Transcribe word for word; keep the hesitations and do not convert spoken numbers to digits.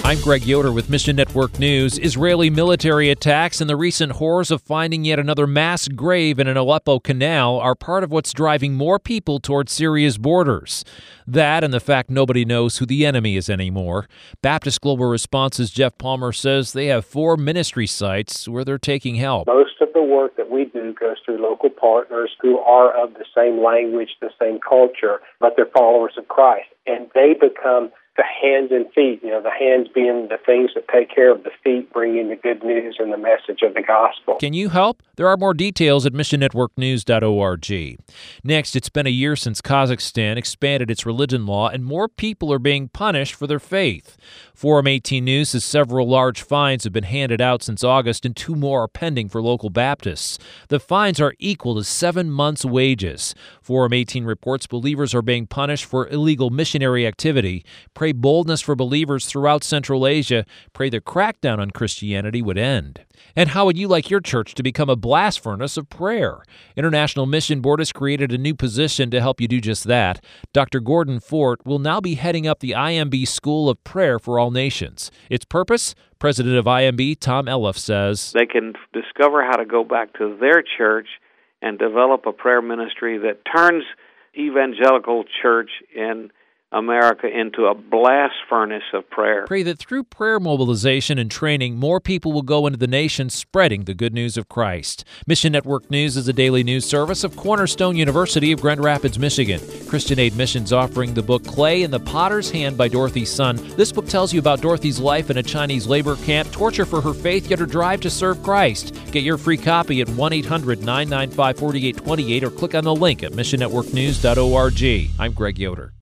I'm Greg Yoder with Mission Network News. Israeli military attacks and the recent horrors of finding yet another mass grave in an Aleppo canal are part of what's driving more people toward Syria's borders. That and the fact nobody knows who the enemy is anymore. Baptist Global Response's Jeff Palmer says they have four ministry sites where they're taking help. Most of the work that we do goes through local partners who are of the same language, the same culture, but they're followers of Christ. And they become the hands and feet, you know, the hands being the things that take care of the feet, bringing the good news and the message of the gospel. Can you help? There are more details at mission network news dot org. Next, it's been a year since Kazakhstan expanded its religion law, and more people are being punished for their faith. Forum eighteen News says several large fines have been handed out since August, and two more are pending for local Baptists. The fines are equal to seven months' wages. Forum eighteen reports believers are being punished for illegal missionary activity. Pray boldness for believers throughout Central Asia. Pray the crackdown on Christianity would end. And how would you like your church to become a blast furnace of prayer? International Mission Board has created a new position to help you do just that. Doctor Gordon Fort will now be heading up the I M B School of Prayer for All Nations. Its purpose? President of I M B, Tom Elliff, says they can discover how to go back to their church and develop a prayer ministry that turns evangelical church in America into a blast furnace of prayer. Pray that through prayer mobilization and training, more people will go into the nation spreading the good news of Christ. Mission Network News is a daily news service of Cornerstone University of Grand Rapids, Michigan. Christian Aid Mission's offering the book Clay in the Potter's Hand by Dorothy Sun. This book tells you about Dorothy's life in a Chinese labor camp, torture for her faith, yet her drive to serve Christ. Get your free copy at one eight hundred nine nine five four eight two eight or click on the link at mission network news dot org. I'm Greg Yoder.